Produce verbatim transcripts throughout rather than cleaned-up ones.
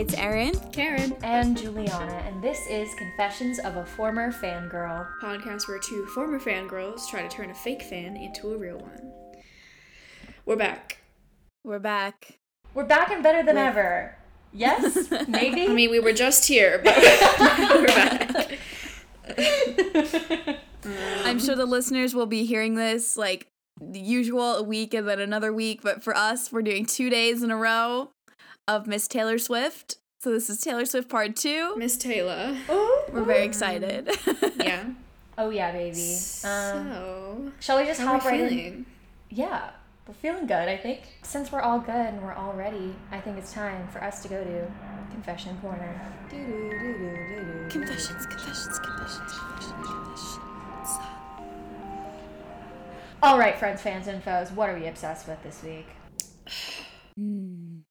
It's Erin, Karen, and Juliana, and this is Confessions of a Former Fangirl. Podcast where two former fangirls try to turn a fake fan into a real one. We're back. We're back. We're back and better than With- ever. Yes? Maybe? I mean, we were just here, but we're back. um, I'm sure the listeners will be hearing this like the usual a week and then another week, but for us, we're doing two days in a row of Miss Taylor Swift. So this is Taylor Swift part two. Miss Taylor. Ooh. We're very excited. Yeah. Oh, yeah, baby. So, Um, shall we just how are hop we right in? feeling? Yeah, we're feeling good, I think. Since we're all good and we're all ready, I think it's time for us to go to Confession Corner. Confessions, confessions, confessions, confessions, confessions. All right, friends, fans, and foes, what are we obsessed with this week? Mm.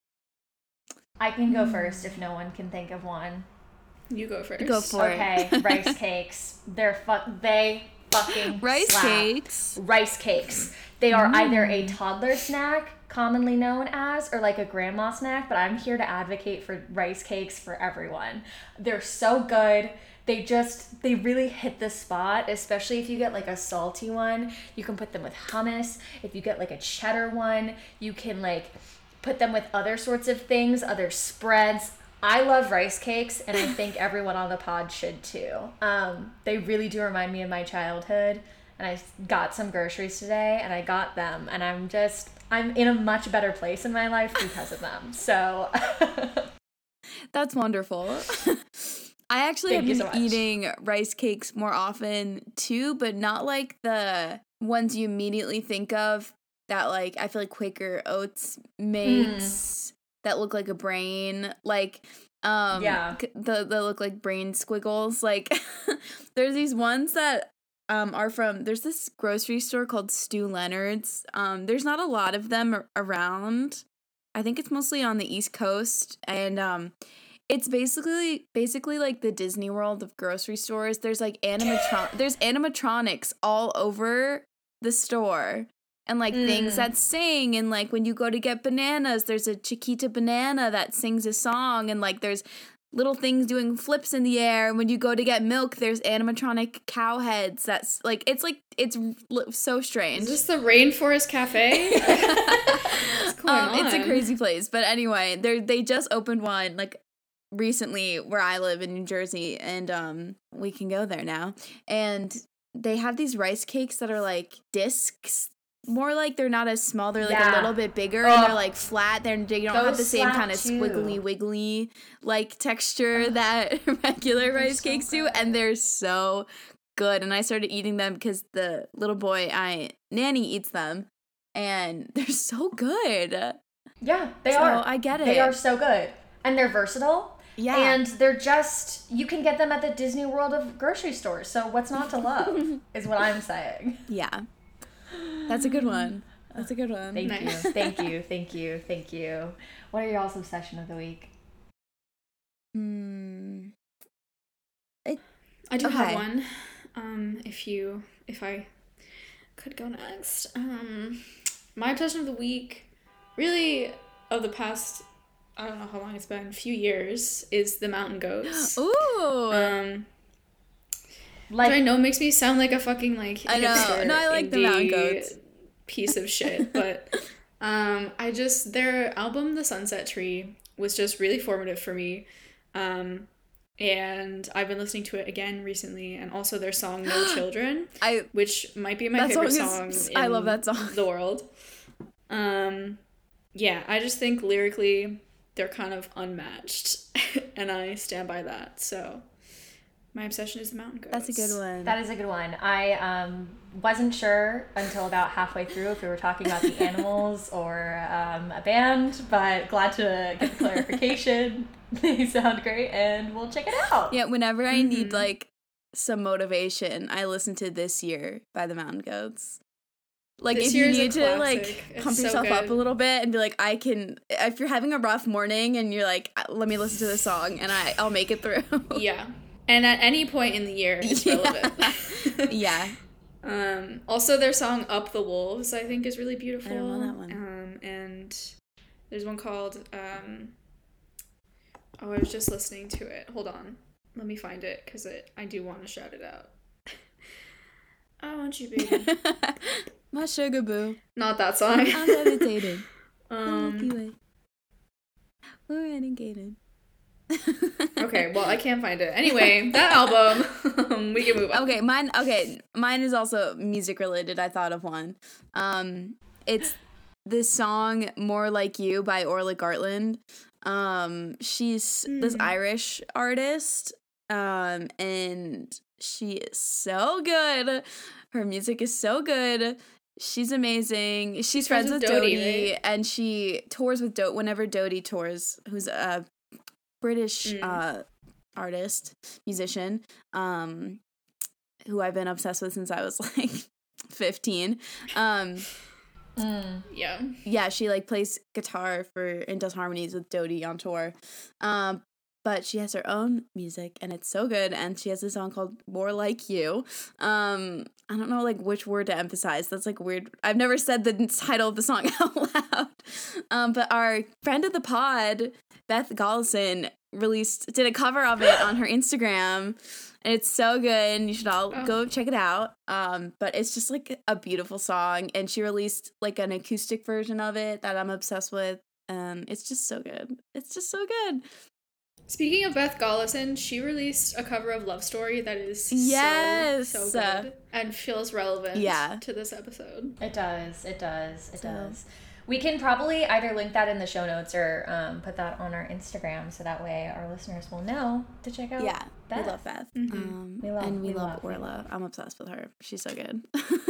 I can go first if no one can think of one. You go first. Go for it. Okay, rice cakes. They're fu- they fucking Rice slap. cakes. Rice cakes. They are Mm. either a toddler snack, commonly known as, or like a grandma snack, but I'm here to advocate for rice cakes for everyone. They're so good. They just, they really hit the spot, especially if you get like a salty one. You can put them with hummus. If you get like a cheddar one, you can like put them with other sorts of things, other spreads. I love rice cakes, and I think everyone on the pod should too. Um, they really do remind me of my childhood, and I got some groceries today, and I got them, and I'm just, I'm in a much better place in my life because of them. So, That's wonderful. I actually Thank you have so been much. eating rice cakes more often too, but not like the ones you immediately think of that like I feel like Quaker Oats makes that look like a brain. Like um Yeah. c- the the look like brain squiggles. Like there's these ones that um are from there's this grocery store called Stu Leonard's. Um there's not a lot of them ar- around. I think it's mostly on the East Coast, and um it's basically basically like the Disney World of grocery stores. There's like animatron there's animatronics all over the store. And like things Mm. that sing, and like when you go to get bananas, there's a Chiquita banana that sings a song, and like there's little things doing flips in the air. And when you go to get milk, there's animatronic cow heads. That's like it's like it's l- so strange. Is this the Rainforest Cafe? What's going um, on? It's a crazy place. But anyway, they they just opened one like recently where I live in New Jersey, and um we can go there now. And they have these rice cakes that are like discs. More like they're not as small, they're like Yeah. a little bit bigger, and they're Ugh. like flat. They're, they don't have Those the same slap kind of too. squiggly wiggly like texture that regular They're rice so cakes do, good. and they're so good. And I started eating them because the little boy I nanny eats them, and they're so good. Yeah, they so are. I get it. They are so good. And they're versatile. Yeah. And they're just, you can get them at the Disney World of grocery stores. So what's not to love is what I'm saying. Yeah. That's a good one. That's a good one. Thank Nice. you. Thank you. Thank you. Thank you. What are y'all's obsession of the week? Hmm. I do Okay. have one. Um, if you, if I could go next. Um, my obsession of the week, really, of the past, I don't know how long it's been, a few years, is the mountain goats. Ooh. Um, Like, which I know makes me sound like a fucking, like, I know. hipster No, I like the mountain indie goats. piece of shit, but um, I just, their album, The Sunset Tree, was just really formative for me. Um, and I've been listening to it again recently, and also their song No Children, I which might be my That favorite song song is- in I love that song. the world. Um, yeah, I just think lyrically they're kind of unmatched, and I stand by that. So my obsession is the mountain goats. that's a good one. that is a good one. I um, wasn't sure until about halfway through if we were talking about the animals or um, a band, but glad to get the clarification. They sound great, and we'll check it out. Yeah, whenever I need Mhm. like some motivation, I listen to This Year by the Mountain Goats. Like This if you Year is a need to like classic. It's pump so yourself up a good. little bit and be like, I can. If you're having a rough morning and you're like, let me listen to this song and I I'll make it through. Yeah, and at any point in the year, it's Yeah. relevant. Yeah. Um, also, their song "Up the Wolves" I think is really beautiful. I don't know that one. Um, and there's one called um, Oh, I was just listening to it. Hold on. Let me find it, because it, I do want to shout it out. I want you, baby. My sugar boo. Not that song. I'm levitating. um, We're renegaded. okay, well, I can't find it. Anyway, that album, we can move on. Okay, mine. Okay, mine is also music related. I thought of one. Um, it's this song "More Like You" by Orla Gartland. Um, she's mm. this Irish artist. Um, and she is so good. Her music is so good. She's amazing. She's, She's friends, friends with Dodie, Dodie right? And she tours with Dodie whenever Dodie tours, who's a British mm. uh, artist, musician, um, who I've been obsessed with since I was like fifteen. Um, mm. Yeah. Yeah, she like plays guitar for and does harmonies with Dodie on tour. Um, But she has her own music, and it's so good. And she has a song called "More Like You." Um, I don't know, like, which word to emphasize. That's, like, weird. I've never said the title of the song out loud. Um, but our friend of the pod, Beth Gollison, released, did a cover of it on her Instagram. And it's so good. You should all oh. go check it out. Um, but it's just, like, a beautiful song. And she released, like, an acoustic version of it that I'm obsessed with. Um, it's just so good. It's just so good. Speaking of Beth Gollison, she released a cover of Love Story that is yes. so, so good and feels relevant yeah. to this episode. It does. It does. It so. does. We can probably either link that in the show notes or um, put that on our Instagram so that way our listeners will know to check out Yeah, Beth. we love Beth. Mm-hmm. Um, we love, and we, we love, love Orla. I'm obsessed with her. She's so good.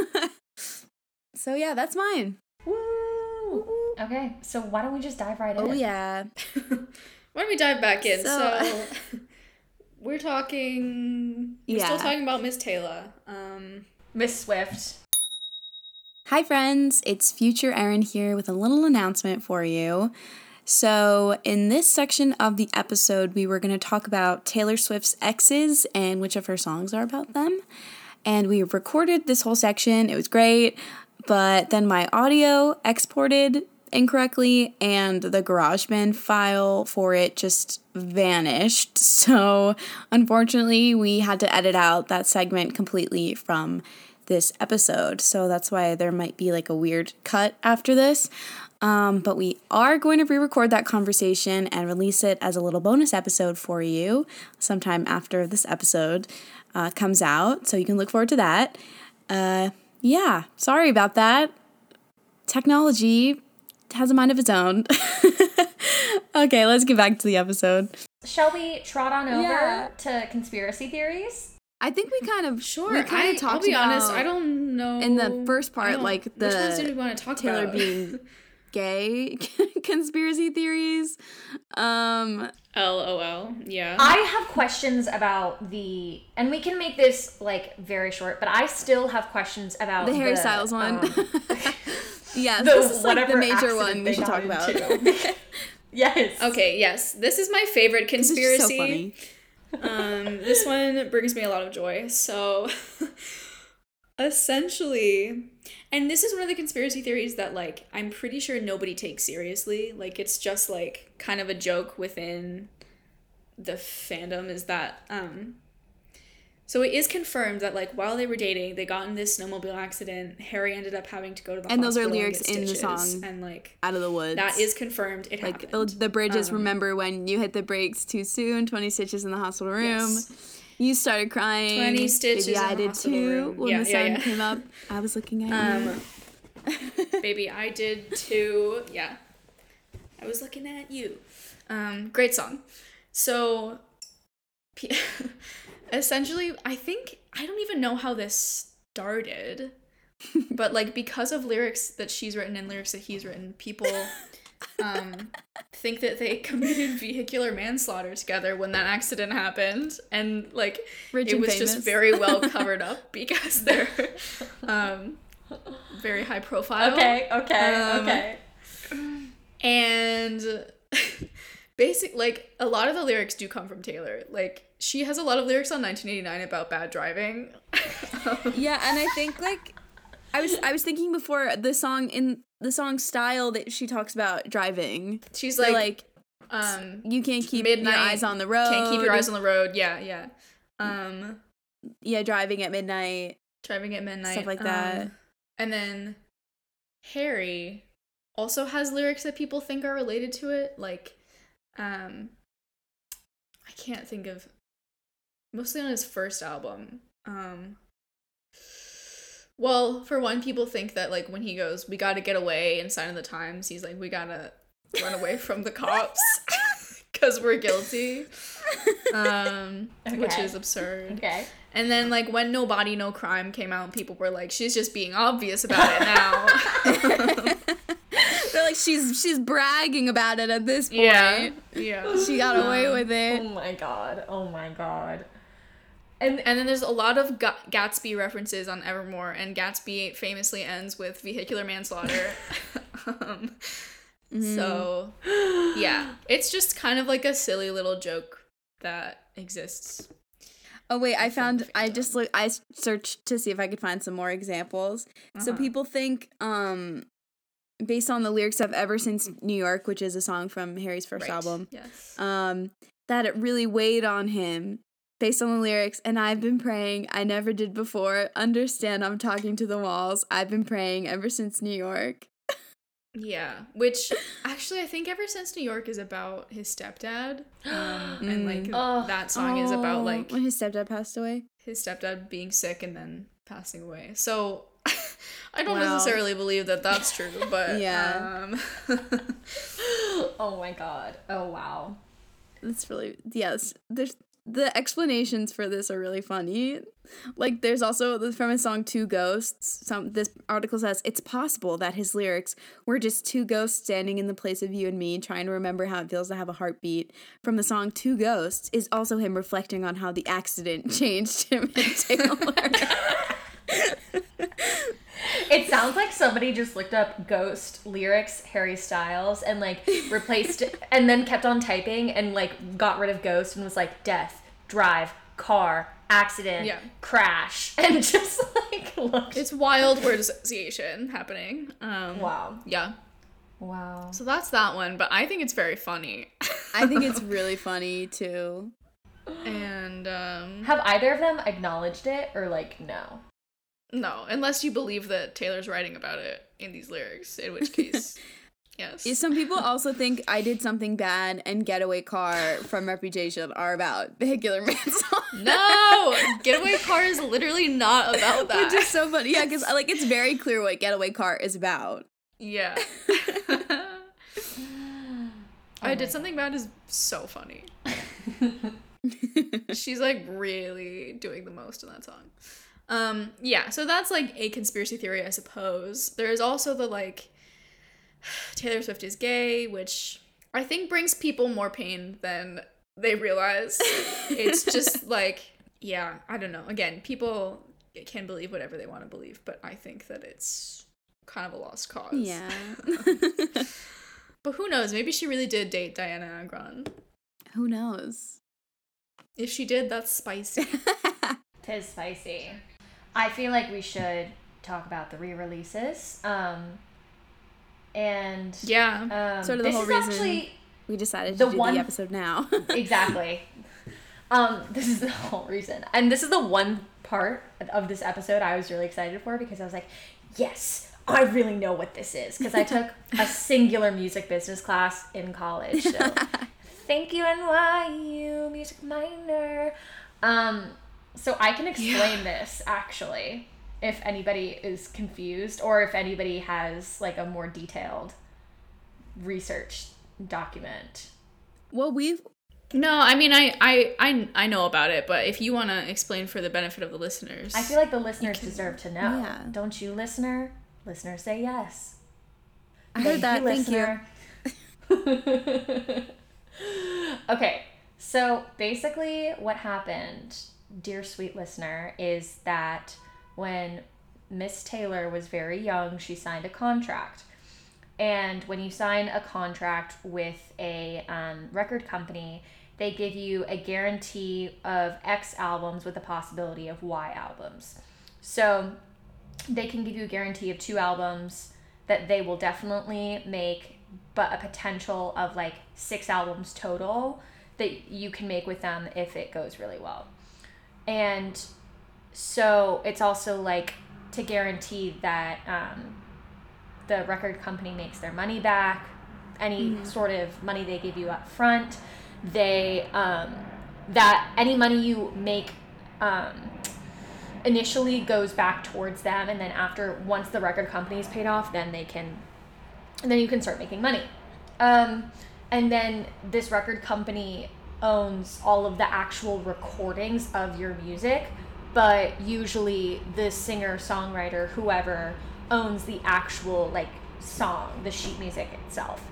So yeah, that's mine. Woo! Okay, so why don't we just dive right in? Oh yeah. Why don't we dive back in? So, so we're talking. We're yeah. still talking about Miss Taylor. Um, Miss Swift. Hi friends, it's Future Erin here with a little announcement for you. So in this section of the episode, we were going to talk about Taylor Swift's exes and which of her songs are about them. And we recorded this whole section. It was great, but then my audio exported incorrectly and the GarageBand file for it just vanished. So unfortunately, we had to edit out that segment completely from this episode. So that's why there might be like a weird cut after this. Um, but we are going to re-record that conversation and release it as a little bonus episode for you sometime after this episode uh, comes out. So you can look forward to that. Uh, yeah, sorry about that. Technology has a mind of its own. Okay, let's get back to the episode. Shall we trot on over yeah. to conspiracy theories? I think we kind of sure. We kind I, of talked I'll be about honest. I don't know in the first part, like the which ones did we want to talk Taylor about? being gay conspiracy theories. Um, LOL. Yeah. I have questions about the, and we can make this like very short, but I still have questions about the Harry the, Styles one. Um, yeah, the, this is like the major accident one we should talk about. Yes. Okay. Yes. This is my favorite conspiracy. It's so funny. um, this one brings me a lot of joy. So, essentially, and this is one of the conspiracy theories that, like, I'm pretty sure nobody takes seriously. Like, it's just, like, kind of a joke within the fandom is that, um, so it is confirmed that, like, while they were dating, they got in this snowmobile accident. Harry ended up having to go to the and hospital those are lyrics and get in the stitches, song and, like, Out of the Woods. that is confirmed. It like happened. the, the bridges. Um, remember when you hit the brakes too soon? Twenty stitches in the hospital room. Yes. You started crying. Twenty stitches. Baby, in I the did too. room. When yeah, the sun yeah, yeah. came up, I was looking at Um, you. Baby, I did too. Yeah. I was looking at you. Um, great song. So, p- essentially, I think, I don't even know how this started, but, like, because of lyrics that she's written and lyrics that he's written, people um, think that they committed vehicular manslaughter together when that accident happened. And, like, Rich it and was famous. just very well covered up because they're um, very high profile. Okay, okay, Um, okay. And basic, like, a lot of the lyrics do come from Taylor. Like, she has a lot of lyrics on nineteen eighty-nine about bad driving. um, Yeah, and I think like I was I was thinking before the song in the song style that she talks about driving. she's Like, like, like Um, You can't keep midnight, your eyes on the road. Can't keep your eyes on the road. Yeah, yeah. Um, Yeah, driving at midnight. driving at midnight. Stuff like that. Um, and then Harry also has lyrics that people think are related to it. Like, um, I can't think of, mostly on his first album. Um, well, for one, people think that, like, when he goes, we gotta get away in Sign of the Times, he's like, we gotta run away from the cops because we're guilty, um, okay. which is absurd. Okay. And then, like, when No Body, No Crime came out, people were like, she's just being obvious about it now. They're like, she's she's bragging about it at this point. Yeah, yeah. She got away with it. Oh my god. Oh my god. And and then there's a lot of Ga- Gatsby references on Evermore, and Gatsby famously ends with vehicular manslaughter. um, mm. So, yeah. It's just kind of like a silly little joke that exists. Oh wait, I found I just look I searched to see if I could find some more examples. Uh-huh. So people think um based on the lyrics of Ever Since New York, which is a song from Harry's first right. album. Yes. Um that it really weighed on him based on the lyrics, and I've been praying I never did before. Understand I'm talking to the walls. I've been praying ever since New York. Yeah, which actually I think Ever Since New York is about his stepdad, um, and like oh, that song oh, is about like when his stepdad passed away. His stepdad being sick and then passing away. So I don't wow. necessarily believe that that's true, but yeah. Um... oh my god! Oh wow! That's really yes. There's the explanations for this are really funny. Like, there's also from his song Two Ghosts, some this article says it's possible that his lyrics were just two ghosts standing in the place of you and me trying to remember how it feels to have a heartbeat. From the song Two Ghosts is also him reflecting on how the accident changed him and Taylor. It sounds like somebody just looked up ghost lyrics, Harry Styles, and like replaced it, and then kept on typing and like got rid of ghost and was like death, drive, car, accident, yeah. crash, and just like looked. It's wild word association happening. Um, wow. Yeah. Wow. So that's that one, but I think it's very funny. I think it's really funny too. And um, have either of them acknowledged it or like no? No, unless you believe that Taylor's writing about it in these lyrics, in which case, yes. Some people also think I Did Something Bad and Getaway Car from Reputation are about vehicular manslaughter. No! Getaway Car is literally not about that. Which is so funny. Yeah, because like, it's very clear what Getaway Car is about. Yeah. oh I Did Something Bad is so funny. She's like really doing the most in that song. Um, yeah, so that's like a conspiracy theory, I suppose. There is also the like Taylor Swift is gay, which I think brings people more pain than they realize. It's just like, yeah, I don't know. Again, people can believe whatever they want to believe, but I think that it's kind of a lost cause. Yeah. But who knows? Maybe she really did date Diana Agron. Who knows? If she did, that's spicy. Tis spicy. I feel like we should talk about the re-releases. Um, and yeah, um, sort of the whole reason actually we decided to do one... the episode now. Exactly. Um, this is the whole reason, and this is the one part of this episode I was really excited for because I was like, yes, I really know what this is because I took a singular music business class in college. So thank you, N Y U music minor. Um. So I can explain yeah. this, actually, if anybody is confused or if anybody has, like, a more detailed research document. Well, we've... No, I mean, I, I, I, I know about it, but if you want to explain for the benefit of the listeners... I feel like the listeners can... deserve to know. Yeah. Don't you, listener? Listeners say yes. I heard that. Thank you. Okay, so basically what happened... dear sweet listener, is that when Miss Taylor was very young, she signed a contract. And when you sign a contract with a um, record company, they give you a guarantee of X albums with the possibility of Y albums. So they can give you a guarantee of two albums that they will definitely make but a potential of like six albums total that you can make with them if it goes really well. And so it's also like to guarantee that um, the record company makes their money back, any mm-hmm. sort of money they give you up front, they um, that any money you make um, initially goes back towards them, and then after once the record company is paid off, then they can and then you can start making money. Um, and then this record company owns all of the actual recordings of your music, but usually the singer, songwriter, whoever owns the actual like song, the sheet music itself.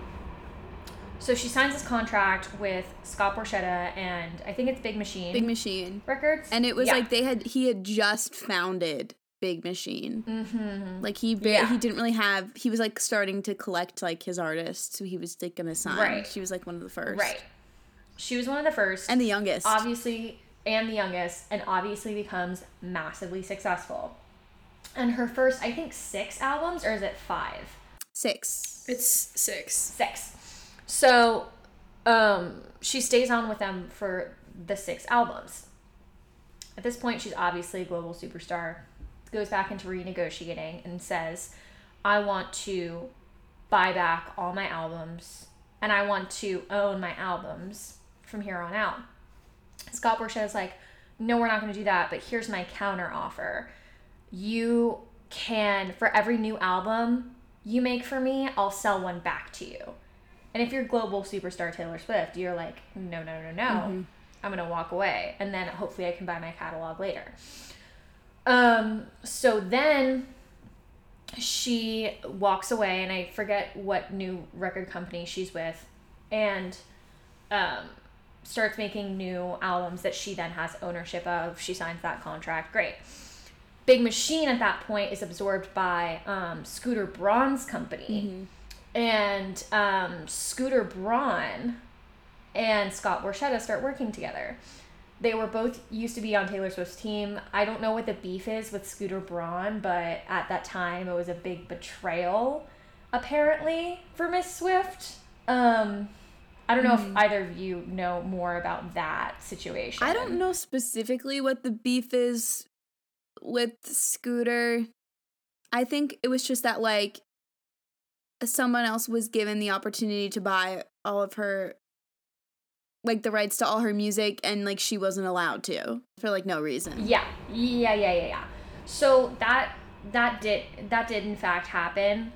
So she signs this contract with Scott Borchetta and I think it's Big Machine. Big Machine Records. And it was yeah. like they had he had just founded Big Machine. Mm-hmm. Like he ba- yeah. he didn't really have he was like starting to collect like his artists who he was like gonna sign. Right. She was like one of the first. Right. She was one of the first. And the youngest. Obviously, and the youngest, and obviously becomes massively successful. And her first, I think, six albums, or is it five? Six. It's six. Six. So, um, she stays on with them for the six albums. At this point, she's obviously a global superstar. Goes back into renegotiating and says, I want to buy back all my albums, and I want to own my albums from here on out. Scott Borchetta is like, no, we're not going to do that, but here's my counter offer. You can, for every new album you make for me, I'll sell one back to you. And if you're global superstar Taylor Swift, you're like, no, no, no, no. Mm-hmm. I'm going to walk away. And then hopefully I can buy my catalog later. Um, so then she walks away, and I forget what new record company she's with, and um, starts making new albums that she then has ownership of. She signs that contract. Great. Big Machine at that point is absorbed by um, Scooter Braun's company. Mm-hmm. And um, Scooter Braun and Scott Borchetta start working together. They were both used to be on Taylor Swift's team. I don't know what the beef is with Scooter Braun, but at that time it was a big betrayal, apparently, for Miss Swift. Um, I don't know mm. if either of you know more about that situation. I don't know specifically what the beef is with Scooter. I think it was just that, like, someone else was given the opportunity to buy all of her, like, the rights to all her music, and, like, she wasn't allowed to for, like, no reason. Yeah. Yeah, yeah, yeah, yeah. So that that did that did in fact happen.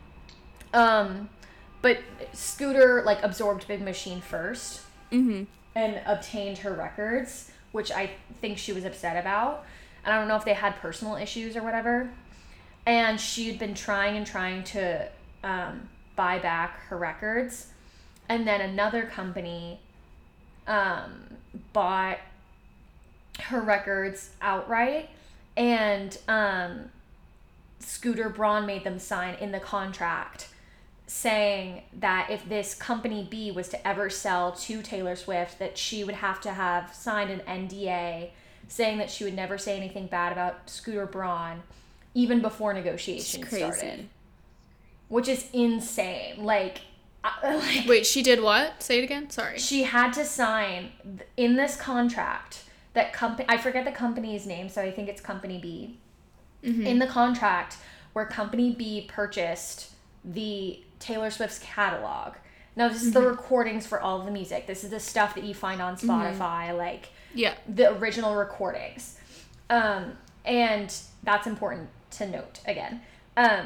Um but Scooter, like, absorbed Big Machine first. Mm-hmm. And obtained her records, which I think she was upset about. And I don't know if they had personal issues or whatever. And she'd been trying and trying to um, buy back her records. And then another company um, bought her records outright. And um, Scooter Braun made them sign in the contract saying that if this company B was to ever sell to Taylor Swift, that she would have to have signed an N D A saying that she would never say anything bad about Scooter Braun even before negotiations started. Which is insane. Like, uh, like, wait, she did what? Say it again? Sorry. She had to sign in this contract that company, I forget the company's name, so I think it's Company B. Mm-hmm. In the contract where Company B purchased the Taylor Swift's catalog. Now, this is mm-hmm. the recordings for all of the music. This is the stuff that you find on Spotify, mm-hmm. like yeah. the original recordings. Um, and that's important to note again. Um,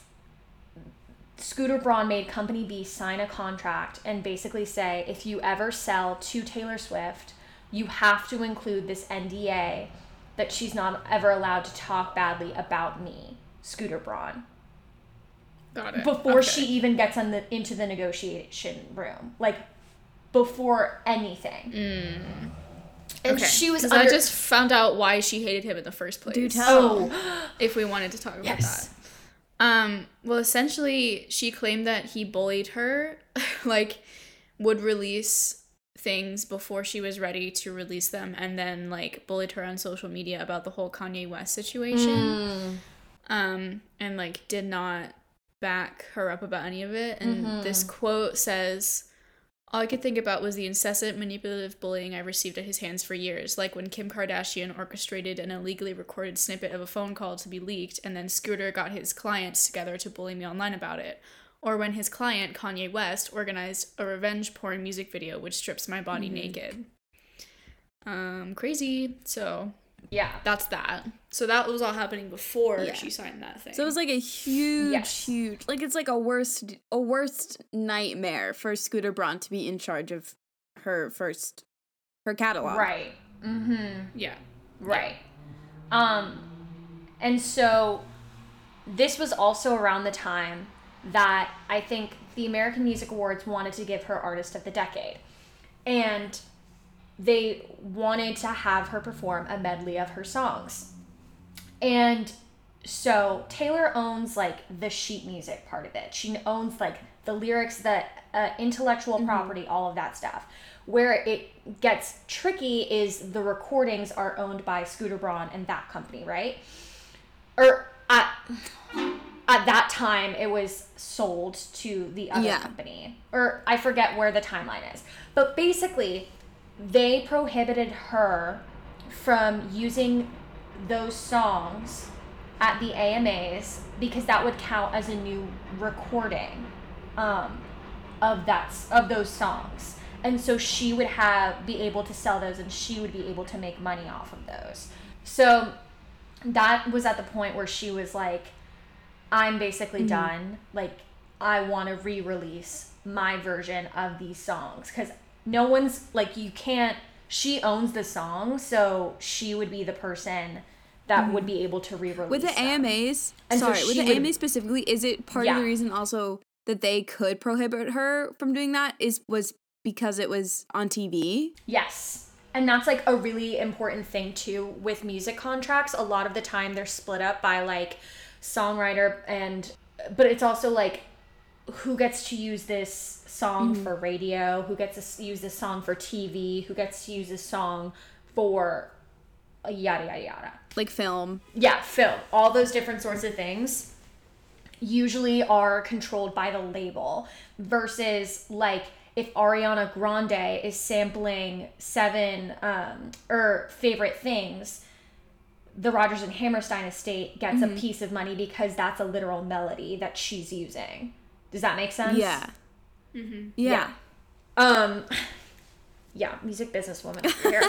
Scooter Braun made Company B sign a contract and basically say, if you ever sell to Taylor Swift, you have to include this N D A that she's not ever allowed to talk badly about me, Scooter Braun. Got it. Before okay. she even gets on the into the negotiation room. Like, before anything. Mm. And okay. she was under- I just found out why she hated him in the first place. Do tell. Oh. If we wanted to talk about yes. that. Um, well, essentially, she claimed that he bullied her, like, would release things before she was ready to release them, and then, like, bullied her on social media about the whole Kanye West situation. Mm. Um, and, like, did not back her up about any of it. And Mhm. this quote says, "All I could think about was the incessant manipulative bullying I received at his hands for years, like when Kim Kardashian orchestrated an illegally recorded snippet of a phone call to be leaked, and then Scooter got his clients together to bully me online about it. Or when his client, Kanye West, organized a revenge porn music video which strips my body mm-hmm. naked." Um, crazy. So, yeah. That's that. So that was all happening before yeah. she signed that thing. So it was like a huge, yes. huge, like it's like a worst, a worst nightmare for Scooter Braun to be in charge of her first, her catalog. Right. Mm-hmm. Yeah. Right. Yeah. Um, and so this was also around the time that I think the American Music Awards wanted to give her Artist of the Decade. And they wanted to have her perform a medley of her songs. And so Taylor owns like the sheet music part of it. She owns like the lyrics, the uh, intellectual mm-hmm. property, all of that stuff. Where it gets tricky is the recordings are owned by Scooter Braun and that company, right? Or at, at that time it was sold to the other yeah. company. Or I forget where the timeline is. But basically, they prohibited her from using those songs at the A M As because that would count as a new recording um, of that of those songs, and so she would have be able to sell those, and she would be able to make money off of those. So that was at the point where she was like, "I'm basically mm-hmm. done. Like, I want to re-release my version of these songs because." No one's, like, you can't, she owns the song, so she would be the person that mm-hmm. would be able to re-release With the them. A M As, and sorry, so with the would, A M As specifically, is it part yeah. of the reason also that they could prohibit her from doing that is was because it was on T V? Yes. And that's, like, a really important thing, too, with music contracts. A lot of the time, they're split up by, like, songwriter and, but it's also, like, who gets to use this song mm-hmm. for radio, who gets to use this song for T V, who gets to use this song for yada, yada, yada. Like film. Yeah, film. All those different sorts of things usually are controlled by the label versus, like, if Ariana Grande is sampling seven um, or Favorite Things, the Rodgers and Hammerstein estate gets mm-hmm. a piece of money because that's a literal melody that she's using. Does that make sense? Yeah. Mm-hmm. Yeah. yeah. Um, yeah, music businesswoman over here.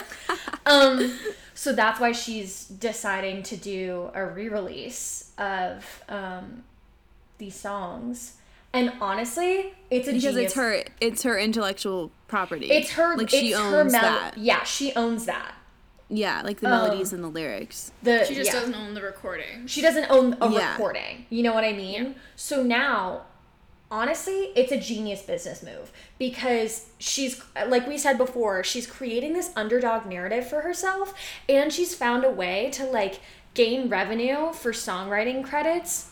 um, so that's why she's deciding to do a re-release of um, these songs. And honestly, it's a because genius. it's her, it's her intellectual property. It's her, like it's she owns her mel- that. Yeah, she owns that. Yeah, like the melodies um, and the lyrics. The, she just yeah. doesn't own the recording. She doesn't own a yeah. recording. You know what I mean? Yeah. So now, honestly, it's a genius business move because she's, like we said before, she's creating this underdog narrative for herself, and she's found a way to, like, gain revenue for songwriting credits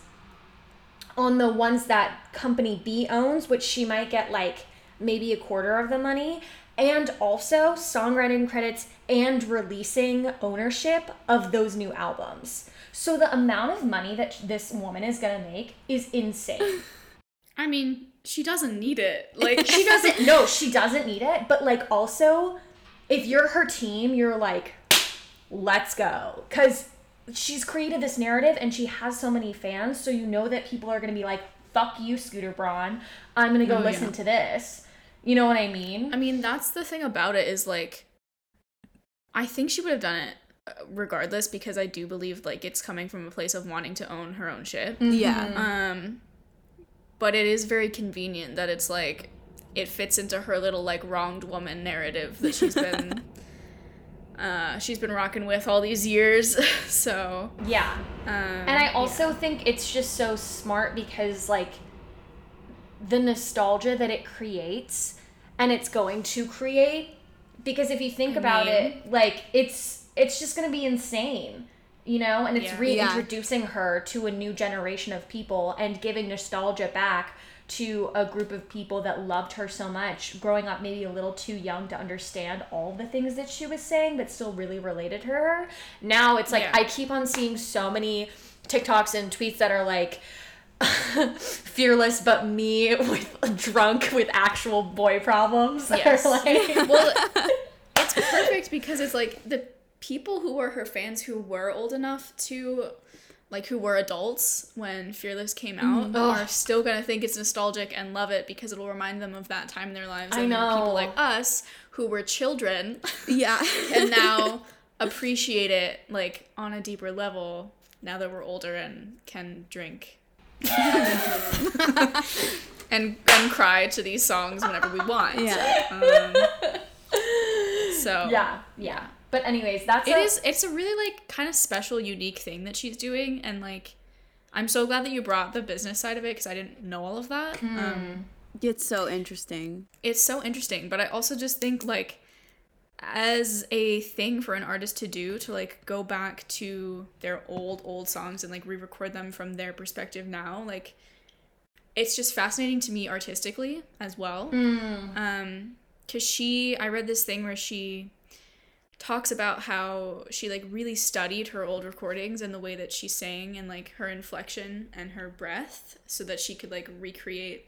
on the ones that company B owns, which she might get, like, maybe a quarter of the money, and also songwriting credits and releasing ownership of those new albums. So the amount of money that this woman is gonna make is insane. I mean, she doesn't need it. Like, she doesn't, no, she doesn't need it. But, like, also, if you're her team, you're like, let's go. Because she's created this narrative and she has so many fans. So you know that people are going to be like, fuck you, Scooter Braun. I'm going to go oh, listen yeah. to this. You know what I mean? I mean, that's the thing about it is, like, I think she would have done it regardless because I do believe, like, it's coming from a place of wanting to own her own shit. Mm-hmm. Yeah. Um... But it is very convenient that it's, like, it fits into her little, like, wronged woman narrative that she's been, uh, she's been rocking with all these years, so. Yeah. Um, and I also yeah. think it's just so smart because, like, the nostalgia that it creates and it's going to create, because if you think I about mean, it, like, it's, it's just going to be insane. You know, and it's yeah. reintroducing yeah. her to a new generation of people and giving nostalgia back to a group of people that loved her so much, growing up maybe a little too young to understand all the things that she was saying, but still really related to her. Now it's like, yeah. I keep on seeing so many TikToks and tweets that are like, Fearless, but me with drunk with actual boy problems. Yes. Like, Well, it's perfect because it's like the people who were her fans who were old enough to, like, who were adults when Fearless came out Mm. are still gonna think it's nostalgic and love it because it'll remind them of that time in their lives. I And then know. people like us who were children Yeah. and now appreciate it, like, on a deeper level now that we're older and can drink and and cry to these songs whenever we want. Yeah. Um, so yeah, yeah. But anyways, that's it a, is it's a really, like, kind of special, unique thing that she's doing, and, like, I'm so glad that you brought the business side of it because I didn't know all of that. Hmm. Um, It's so interesting. it's so interesting, but I also just think, like, as a thing for an artist to do, to, like, go back to their old old songs and, like, re-record them from their perspective now, like, it's just fascinating to me artistically as well. Mm. Um, because she, I read this thing where she talks about how she, like, really studied her old recordings and the way that she sang and, like, her inflection and her breath so that she could, like, recreate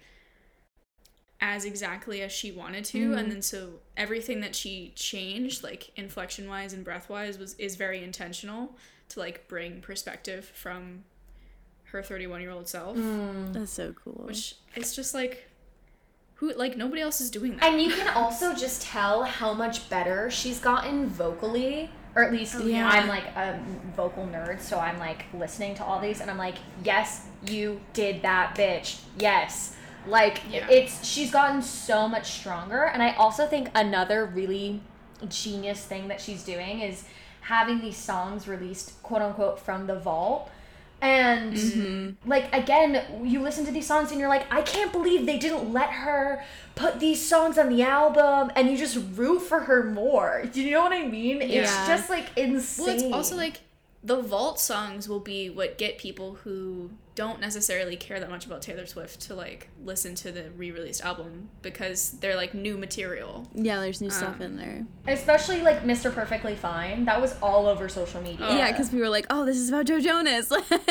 as exactly as she wanted to. Mm. And then so everything that she changed, like, inflection wise and breath wise, was is very intentional to, like, bring perspective from her thirty-one year old self, Mm. That's so cool. which is just, like, who, like, nobody else is doing that. And you can also just tell how much better she's gotten vocally, or at least yeah. I'm like a vocal nerd, so I'm like listening to all these and I'm like, yes, you did that, bitch. Yes. Like, Yeah. it's, she's gotten so much stronger. And I also think another really genius thing that she's doing is having these songs released, quote unquote, from the vault. And Mm-hmm. like, again, you listen to these songs and you're like, I can't believe they didn't let her put these songs on the album, and you just root for her more. Do you know what I mean? It's Yeah. just like insane. Well, it's also, like, the vault songs will be what get people who don't necessarily care that much about Taylor Swift to, like, listen to the re-released album because they're, like, new material. Yeah, there's new stuff Um, in there. especially like Mister Perfectly Fine. That was all over social media. Oh. Yeah, because we were like, oh, this is about Joe Jonas.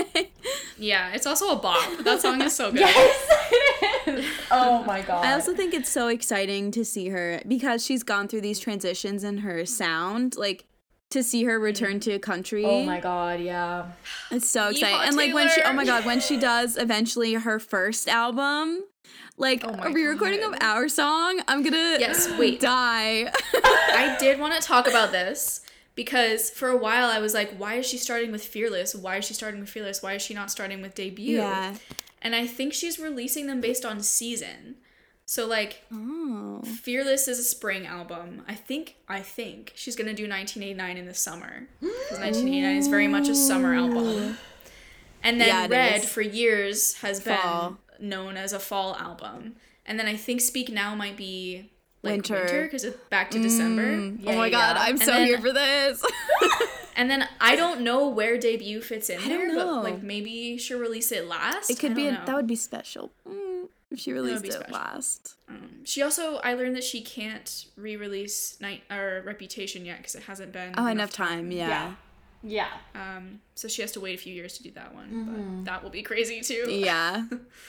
Yeah, it's also a bop. That song is so good. Yes, it is. Oh my god. I also think it's so exciting to see her because she's gone through these transitions in her sound, like to see her return to country. Oh my god, yeah. It's so exciting. Yeehaw, And like when she Taylor! oh my god, when she does eventually her first album, like Oh my a re-recording God. of our song, I'm gonna Yes, wait. die. I did want to talk about this because for a while I was like, why is she starting with Fearless? Why is she starting with Fearless? Why is she not starting with Debut? Yeah. And I think she's releasing them based on season. So, like, Oh. Fearless is a spring album. I think I think she's gonna do nineteen eighty-nine in the summer because nineteen eighty-nine is very much a summer album. And then Yeah, it Red is. for years has Fall. been known as a fall album. And then I think Speak Now might be like Winter. winter because it's back to December. Yeah, oh my god, yeah. I'm And so then- here for this. And then I don't know where Debut fits in I there, don't know. but like maybe she'll release it last. It could I be don't a, know. that would be special. Mm, if she released be it special. last. Um, she also I learned that she can't re-release Night or Reputation yet because it hasn't been Oh, enough time, yeah. Yeah. Um, so she has to wait a few years to do that one, but that will be crazy too. Yeah.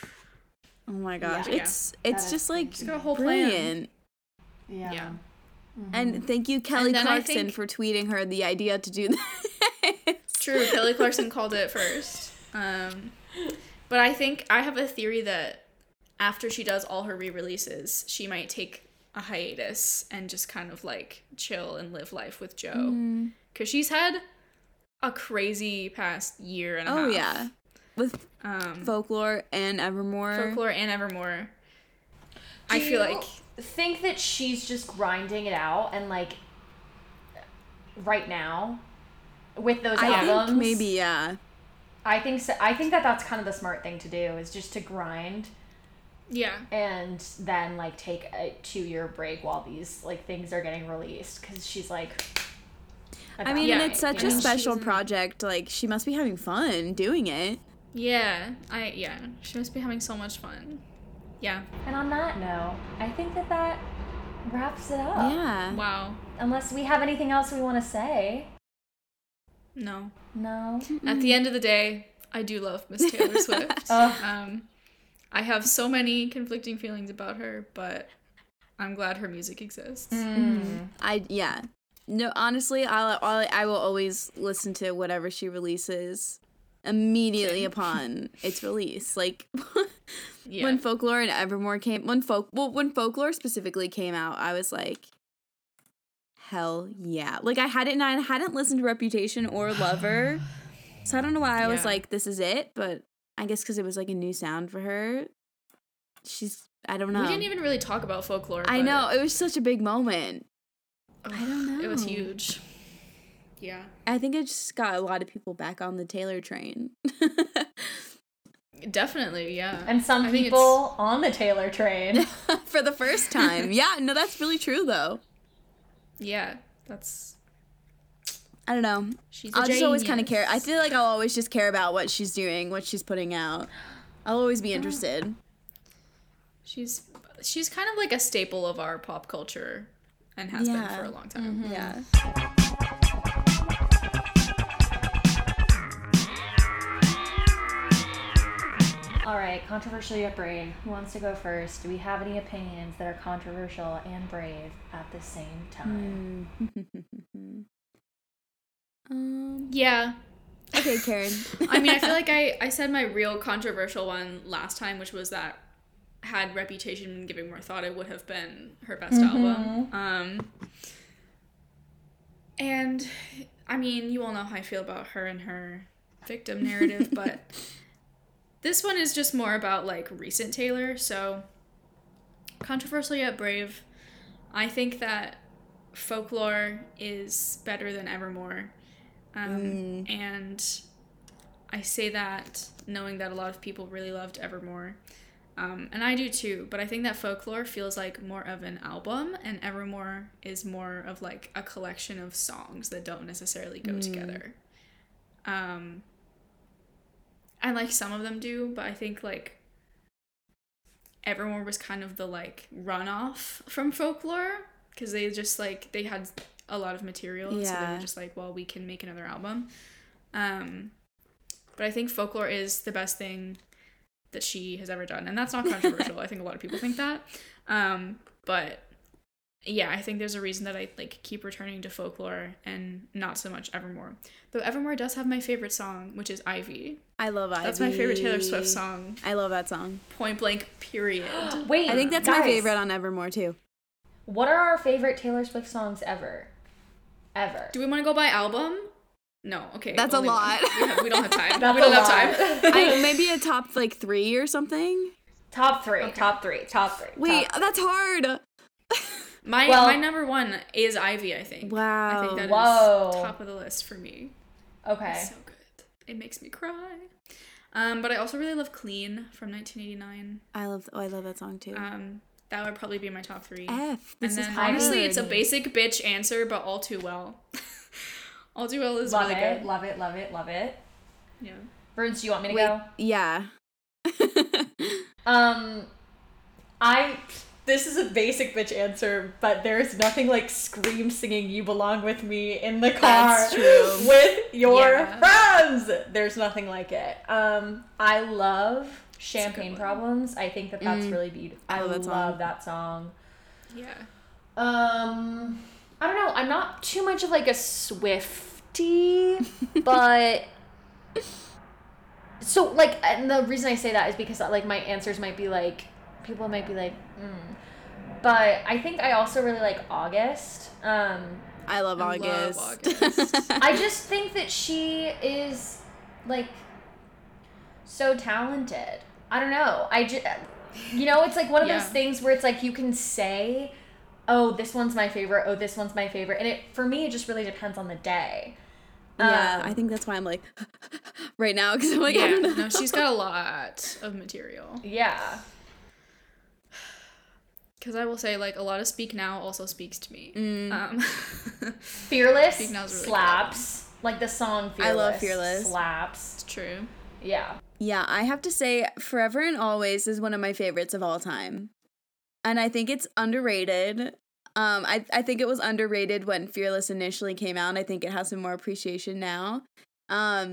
Oh my gosh. Yeah. It's it's is just like She's got a whole plan. brilliant. Yeah. Yeah. And thank you, Kelly And then I Clarkson, think- for tweeting her the idea to do this. True, Kelly Clarkson called it first. Um, but I think I have a theory that after she does all her re-releases, she might take a hiatus and just kind of like chill and live life with Joe. Mm. Because she's had a crazy past year and a Oh half. yeah, with Um, Folklore and Evermore. Folklore and Evermore. Do I feel you like think that she's just grinding it out and like right now with those I albums? think maybe yeah. I think so. I think that that's kind of the smart thing to do is just to grind yeah. and then like take a two year break while these like things are getting released because she's like. I mean, Yeah, and it's such I a mean, special she's in- project. Like she must be having fun doing it. Yeah. I yeah. She must be having so much fun. Yeah. And on that note, I think that that wraps it up. Yeah. Wow. Unless we have anything else we want to say. No. No. At the end of the day, I do love Miss Taylor Swift. Oh. Um, I have so many conflicting feelings about her, but I'm glad her music exists. Mm. I yeah. No, honestly, I'll, I'll I will always listen to whatever she releases immediately Same. upon its release. Like Yeah. when Folklore and Evermore came, when folk well when Folklore specifically came out, I was like, hell yeah! Like I hadn't I hadn't listened to Reputation or Lover, so I don't know why I was Yeah. like, this is it. But I guess because it was like a new sound for her. She's I don't know. We didn't even really talk about Folklore. I but- know it was such a big moment. Ugh, I don't know. It was huge. Yeah. I think it just got a lot of people back on the Taylor train. Definitely, yeah. And some I think people on the Taylor train. For the first time. Yeah, no, that's really true though. Yeah, that's... I don't know. She's a I'll just always kind of genius. care. I feel like I'll always just care about what she's doing, what she's putting out. I'll always be interested. She's she's kind of like a staple of our pop culture and has been Yeah. for a long time. Yeah. All right, controversial yet brave. Who wants to go first? Do we have any opinions that are controversial and brave at the same time? um, Yeah. okay, Karen. I mean, I feel like I, I said my real controversial one last time, which was that had Reputation been given more thought, it would have been her best album. Um, and, I mean, you all know how I feel about her and her victim narrative, but this one is just more about, like, recent Taylor, so controversial yet brave. I think that Folklore is better than Evermore. Um, and I say that knowing that a lot of people really loved Evermore. Um, and I do too, but I think that Folklore feels like more of an album, and Evermore is more of like a collection of songs that don't necessarily go together. Um, and like some of them do, but I think like Evermore was kind of the like runoff from Folklore, because they just like, they had a lot of material, so they Yeah. were just like, well, we can make another album. Um, but I think Folklore is the best thing that she has ever done, and that's not controversial. I think a lot of people think that. Um, but yeah, I think there's a reason that I like keep returning to Folklore and not so much Evermore. Though Evermore does have my favorite song, which is Ivy. I love Ivy. That's my favorite Taylor Swift song. I love that song. Point blank, period. Wait, I think that's guys, my favorite on Evermore too. What are our favorite Taylor Swift songs ever? Ever. Do we want to go by album? No, okay. That's a only one. lot. We, have, we don't have time. That's we don't a have lot. time. I, maybe a top like three or something. Top three, Okay. top three, top three. Wait, top that's hard. My Well- my number one is Ivy, I think. Wow. I think that is Whoa. top of the list for me. Okay. It's so good. It makes me cry. Um, but I also really love Clean from nineteen eighty-nine. I love. Oh, I love that song too. Um, that would probably be my top three. F. This and is then hard. honestly, it's a basic bitch answer, but All Too Well. All Too Well is Love really it, good. love it, love it, love it. Yeah. Birds, do you want me to Wait, go? yeah. Um, I. This is a basic bitch answer, but there's nothing like scream singing "You Belong with Me" in the car That's true. with your Yeah. friends. There's nothing like it. Um, I love "Champagne one. Problems." I think that that's Mm. really beautiful. I I love love, that song. that song. Yeah. Um, I don't know. I'm not too much of like a Swiftie, but so like, and the reason I say that is because like my answers might be like people might be like, mm. But I think I also really like August. Um, I love I love August. August. I just think that she is like so talented. I don't know. I just, you know, it's like one of Yeah. those things where it's like you can say, oh, this one's my favorite. Oh, this one's my favorite. And it, for me, it just really depends on the day. Yeah, Um, I think that's why I'm like right now because I'm like I yeah. don't know. No, she's got a lot of material. Yeah. Because I will say, like, a lot of Speak Now also speaks to me. Mm. Um, Fearless Speak Now's a really good slaps. Like the song Fearless. I love Fearless. Slaps. it's true. Yeah. Yeah, I have to say Forever and Always is one of my favorites of all time. And I think it's underrated. Um, I, I think it was underrated when Fearless initially came out, and I think it has some more appreciation now. Um,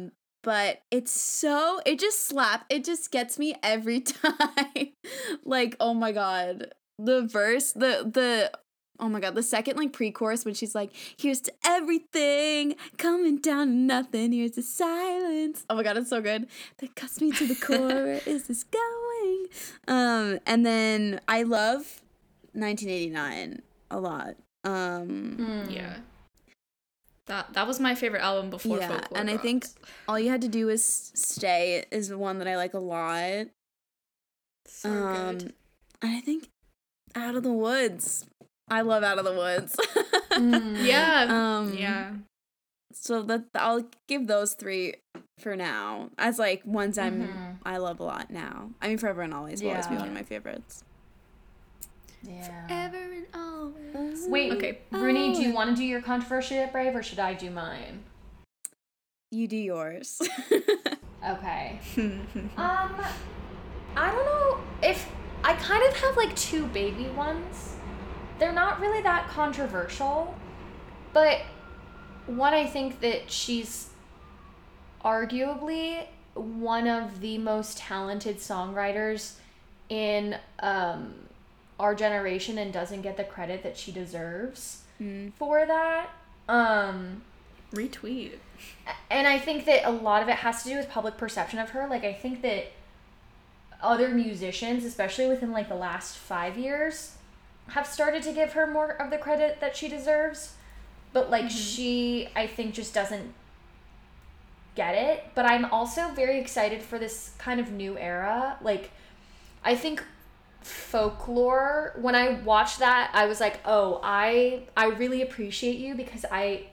but it's so, it just slap, it just gets me every time. Like, oh my god. The verse, the, the, oh my god, the second, like, pre-chorus when she's like, here's to everything, coming down to nothing, here's to silence. Oh my god, it's so good. That cuts me to the core, where is this going? Um, and then I love nineteen eighty-nine a lot. Um, mm. Yeah. That that was my favorite album before yeah, Folklore and I Rocks. think All You Had to Do Was Stay is the one that I like a lot. So um, good. And I think Out of the Woods. I love Out of the Woods. Mm. Yeah. um, yeah. So that I'll give those three for now as like ones I'm Mhm. I love a lot now. I mean, Forever and Always will always be Yeah. one of my favorites. Yeah. Ever and always. Wait, Okay. Bruni, do you want to do your controversial yet, Brave, or should I do mine? You do yours. Okay. Um, I don't know if I kind of have like two baby ones. They're not really that controversial, but one, I think that she's arguably one of the most talented songwriters in um, our generation and doesn't get the credit that she deserves Mm. for that. Um, Retweet. and I think that a lot of it has to do with public perception of her. Like, I think that other musicians, especially within like the last five years, have started to give her more of the credit that she deserves. But like, she, I think, just doesn't get it. But I'm also very excited for this kind of new era. Like, I think Folklore, when I watched that, I was like, oh, I I really appreciate you, because I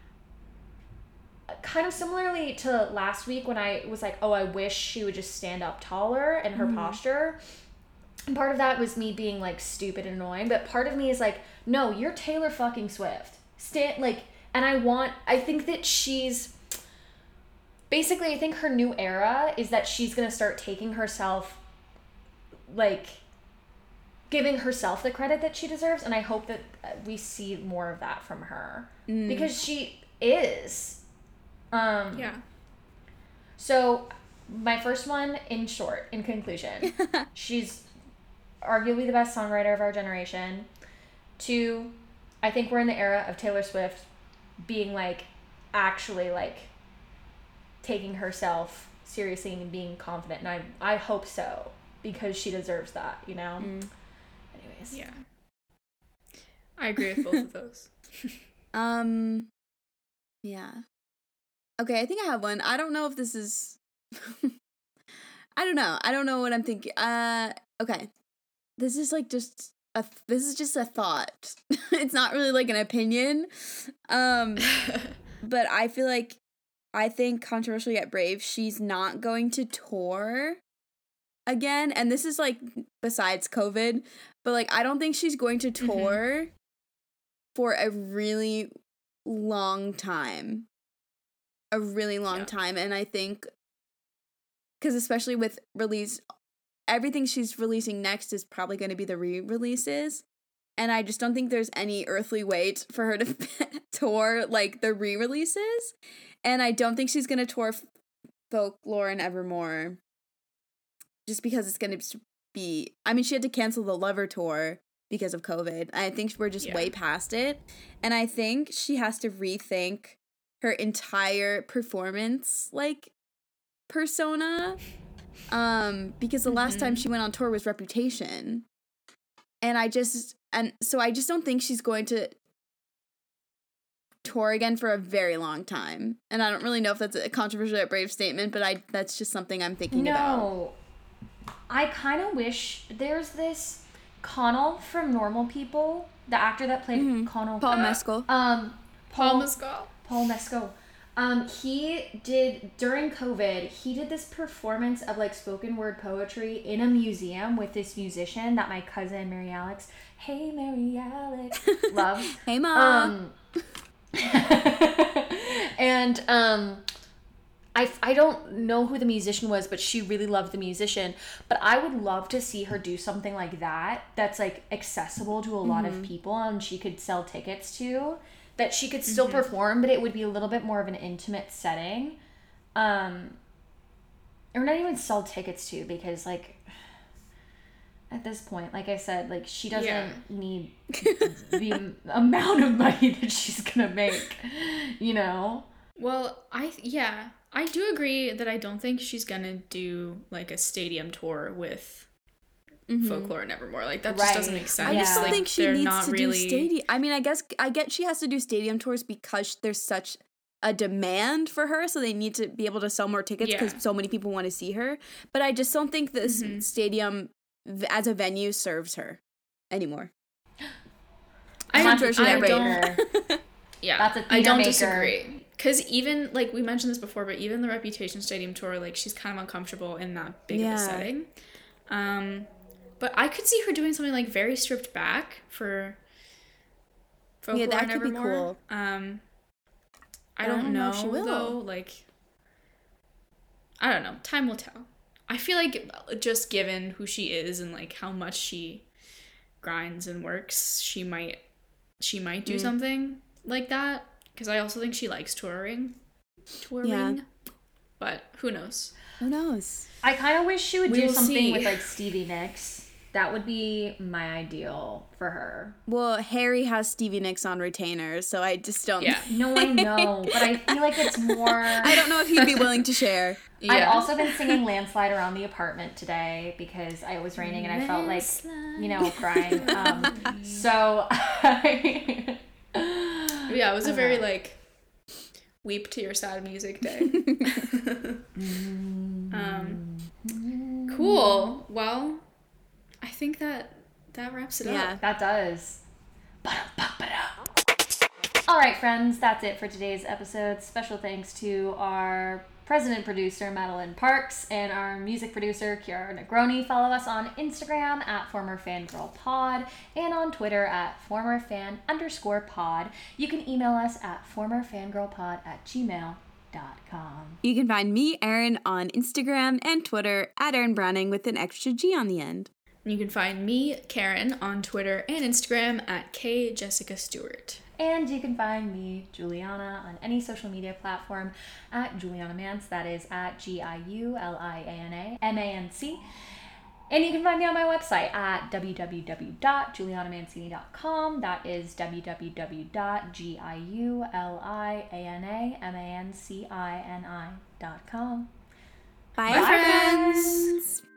kind of similarly to last week when I was like, oh, I wish she would just stand up taller and her posture. And part of that was me being like stupid and annoying, but part of me is like, no, you're Taylor fucking Swift. Stand like, and I want, I think that she's basically, I think her new era is that she's gonna start taking herself, like, giving herself the credit that she deserves, and I hope that we see more of that from her. Mm. Because she is. Um, Yeah. So, my first one, in short, in conclusion, she's arguably the best songwriter of our generation. Two, I think we're in the era of Taylor Swift being, like, actually, like, taking herself seriously and being confident, and I, I hope so, because she deserves that, you know? Mm. Anyways. Yeah. I agree with both of those. Um, yeah. Okay, I think I have one. I don't know if this is. I don't know. I don't know what I'm thinking. Uh, okay, this is like just a. This is just a thought. It's not really like an opinion. Um, but I feel like, I think controversial yet brave. She's not going to tour again, and this is like besides COVID, but like I don't think she's going to tour mm-hmm. for a really long time. A really long yeah. time. And I think, because especially with release, everything she's releasing next is probably going to be the re-releases. And I just don't think there's any earthly weight for her to tour, like, the re-releases. And I don't think she's going to tour Folklore and Evermore. Just because it's going to be, I mean, she had to cancel the Lover tour because of COVID. I think we're just yeah. way past it. And I think she has to rethink her entire performance, like, persona, um, because the mm-hmm. last time she went on tour was Reputation, and I just, and so I just don't think she's going to tour again for a very long time, and I don't really know if that's a controversial or brave statement, but I, that's just something I'm thinking no, about. No, I kind of wish there's this Connell from Normal People, the actor that played mm-hmm. Connell. Paul Mescal. Um, Paul, Paul Mescal. Paul Mescal. Um, he did, during COVID, he did this performance of, like, spoken word poetry in a museum with this musician that my cousin, Mary Alex, hey, Mary Alex, loves. Hey, Mom. Um, and, um, I, I don't know who the musician was, but she really loved the musician. But I would love to see her do something like that, that's, like, accessible to a lot mm-hmm. of people and she could sell tickets to. That she could still mm-hmm. perform, but it would be a little bit more of an intimate setting. Um, or not even sell tickets to, because like at this point, like I said, like she doesn't Yeah. need the amount of money that she's gonna make, you know? Well, I yeah, I do agree that I don't think she's gonna do like a stadium tour with Mhm. Folklore and Evermore. Like that just doesn't Right. make sense. I just don't Yeah. think she they're needs not to really... do stadium. I mean, I guess I get she has to do stadium tours because there's such a demand for her, so they need to be able to sell more tickets because Yeah. so many people want to see her. But I just don't think this Mhm. stadium v- as a venue serves her anymore. I, Controversial I every- don't. Yeah, That's a I theater don't maker. disagree. Because even, like, we mentioned this before, but even the Reputation Stadium tour, like, she's kind of uncomfortable in that big Yeah. of a setting. Um, but I could see her doing something, like, very stripped back for Folklore Yeah, that and could be Evermore. cool. Um, I But I don't, don't know know, if she will. though. Like, I don't know. Time will tell. I feel like just given who she is and, like, how much she grinds and works, she might, she might do Mm. something like that. Because I also think she likes touring. Touring. Yeah. But who knows? Who knows? I kind of wish she would We do will something see. with like Stevie Nicks. That would be my ideal for her. Well, Harry has Stevie Nicks on retainer, so I just don't. Yeah. No, I know, but I feel like it's more. I don't know if he'd be willing to share. Yeah. I've also been singing Landslide around the apartment today because it was raining and I felt like, you know, crying. Um, so I. Yeah, it was a very, like, weep to your sad music day. um, cool. Well, I think that that wraps it Yeah. up. That does. All right, friends, that's it for today's episode. Special thanks to our president producer, Madeline Parks, and our music producer, Kiara Negroni. Follow us on Instagram at former fangirl pod and on Twitter at former fan underscore pod. You can email us at formerfangirlpod at gmail dot com. You can find me, Erin, on Instagram and Twitter at Erin Browning with an extra G on the end. And you can find me, Karen, on Twitter and Instagram at K Jessica Stewart. And you can find me, Juliana, on any social media platform at Juliana Mance. That is at G I U L I A N A M A N C. And you can find me on my website at w w w dot juliana mancini dot com. That is w w w dot juliana mancini dot com. Bye, Bye, friends.